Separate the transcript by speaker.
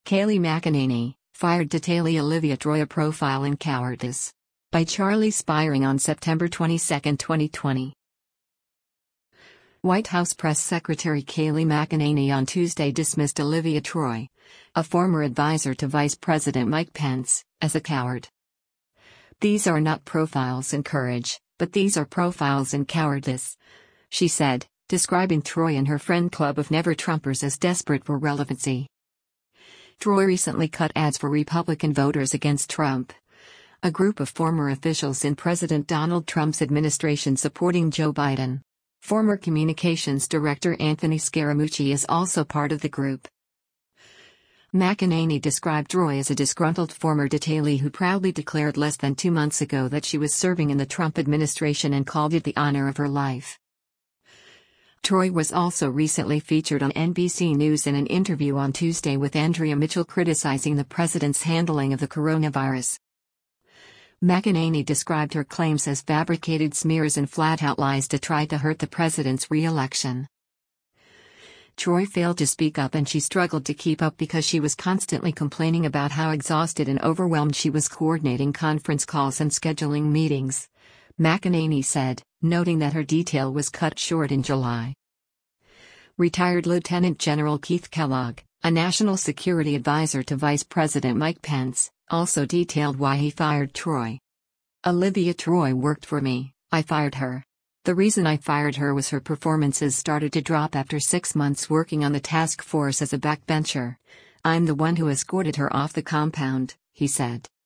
Speaker 1: Kayleigh McEnany, fired Detailee Olivia Troy, a profile in cowardice. By Charlie Spiring on September 22, 2020. White House Press Secretary Kayleigh McEnany on Tuesday dismissed Olivia Troy, a former advisor to Vice President Mike Pence, as a coward. "These are not profiles in courage, but these are profiles in cowardice," she said, describing Troy and her friend club of never-Trumpers as desperate for relevancy. Troy recently cut ads for Republican voters against Trump, a group of former officials in President Donald Trump's administration supporting Joe Biden. Former Communications Director Anthony Scaramucci is also part of the group. McEnany described Troy as a disgruntled former detailee who proudly declared less than 2 months ago that she was serving in the Trump administration and called it the honor of her life. Troy was also recently featured on NBC News in an interview on Tuesday with Andrea Mitchell criticizing the president's handling of the coronavirus. McEnany described her claims as fabricated smears and flat-out lies to try to hurt the president's re-election. Troy failed to speak up and she struggled to keep up because she was constantly complaining about how exhausted and overwhelmed she was coordinating conference calls and scheduling meetings, McEnany said, noting that her detail was cut short in July. Retired Lieutenant General Keith Kellogg, a national security advisor to Vice President Mike Pence, also detailed why he fired Troy. "Olivia Troy worked for me, I fired her. The reason I fired her was her performances started to drop after 6 months working on the task force as a backbencher. I'm the one who escorted her off the compound," he said.